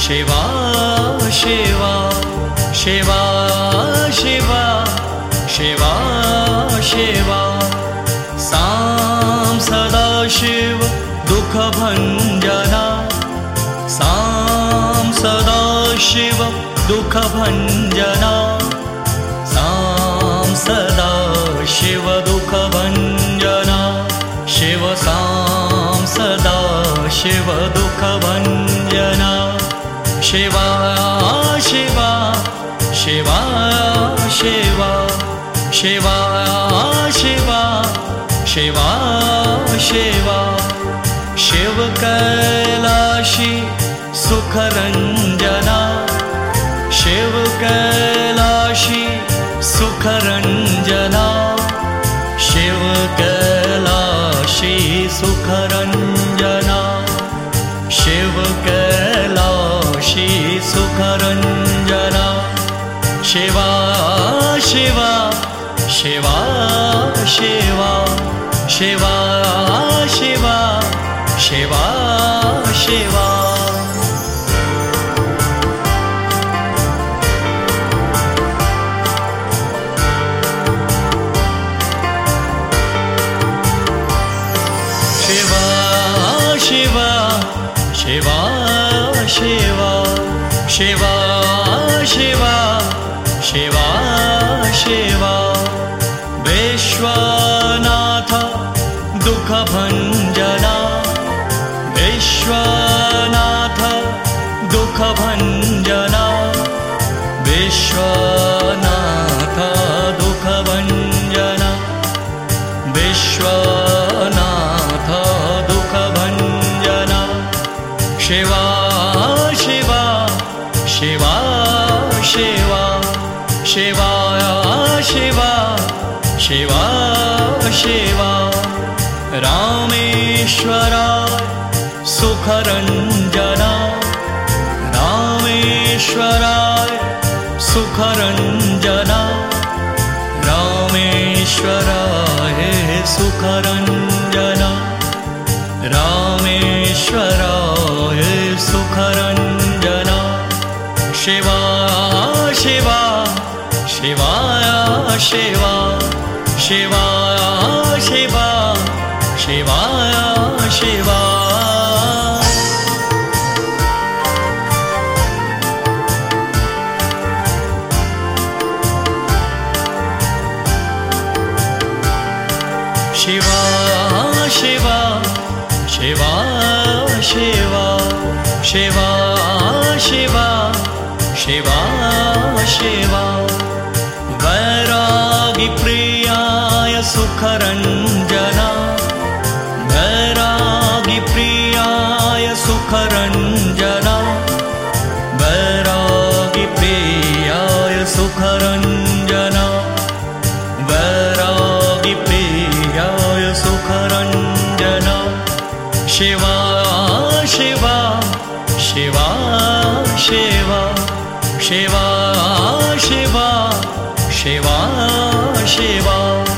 शिवा शिवा शिवा शिवा शिवा शिवा सां सदाशिव दुःखभञ्जना सां सदाशिव दुःखभञ्जना सां सदाशिव दुःखभञ्जना शिव सां सदाशिव दुःखभञ्जना शिवा शिवा शिवा शिवा शिवा शिवा शिवा शिवा शिव कैलाशी सुखरञ्जना शिव कैलाशी सुखरञ्जना शिव कैलाशी सुखरञ्जना शिव कैलाशी सुखरञ्जना शिवा शिवा शिवा शिवा शिवा शिवा शिवा शिवा शिवा शिवा शिवा शिवा शिवा शिवा शिवा विश्वनाथ दुःखभञ्जना विश्वनाथ दुःखभञ्जना विश्वनाथ दुःखभञ्जना विश्वनाथ दुःखभञ्जना शिवा शिवा शिवा शिवा शिवा शिवा शिवा शिवा रामेश्वराय सुखरञ्जना रामेश्वराय सुखरञ्जना रामेश्वराय सुखरञ्जना रामेश्वराय सुखरञ्जना शिवा शिवा शिवा शिवा शिवा शिवा शिवा शिवा शिवा शिवा शिवा शिवा शिवा शिवा शिवा शिवा वैरागी प्रियाय सुखरञ्जना वैरागी प्रियाय सुखरञ्जना वैरागी प्रियाय सुखरञ्जना वैरागी प्रियाय सुखरञ्जना शिवा शिवा शिवा शिवा शिवा शिवा शिवा शिवा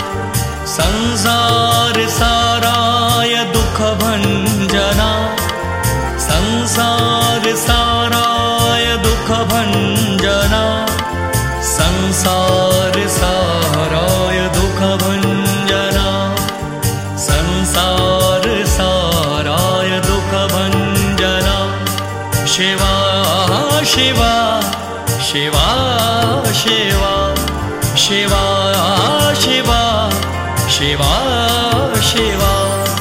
संसार साराय दुःखभञ्जना संसार साराय दुःखभञ्जना संसार साराय दुःखभञ्जना संसार साराय दुःखभञ्जना शिवा शिवा शिवा शिवा शिवा शिवा शिवा शिवा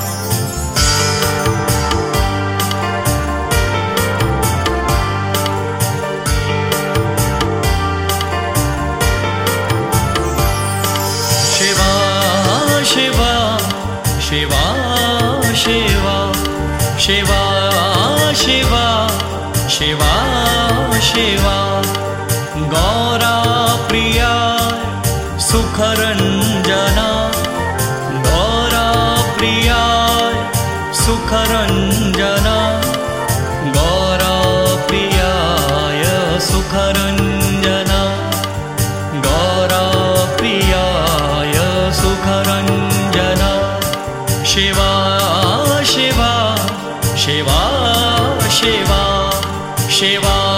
शिवा शिवा शिवा शिवा शिवा शिवा शिवा शिवा गौरा प्रिया सुखरञ्जना गौरा प्रिया सुखरञ्जना गौरा प्रियाय सुखरञ्जना गौरा प्रियाय सुखरञ्जना शिवा शिवा शिवा शिवा शिवा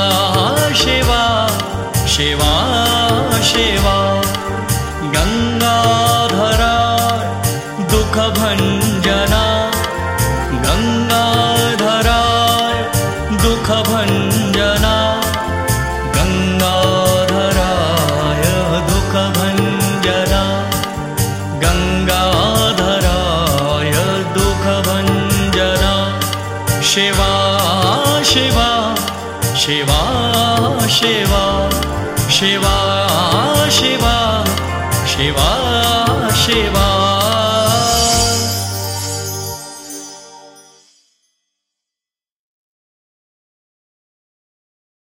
दुःखभञ्जना गङ्गाधराय दुःखभञ्जना गङ्गाधराय दुःखभञ्जना शिवा शिवा शिवा शिवा शिवा शिवा शिवा शिवा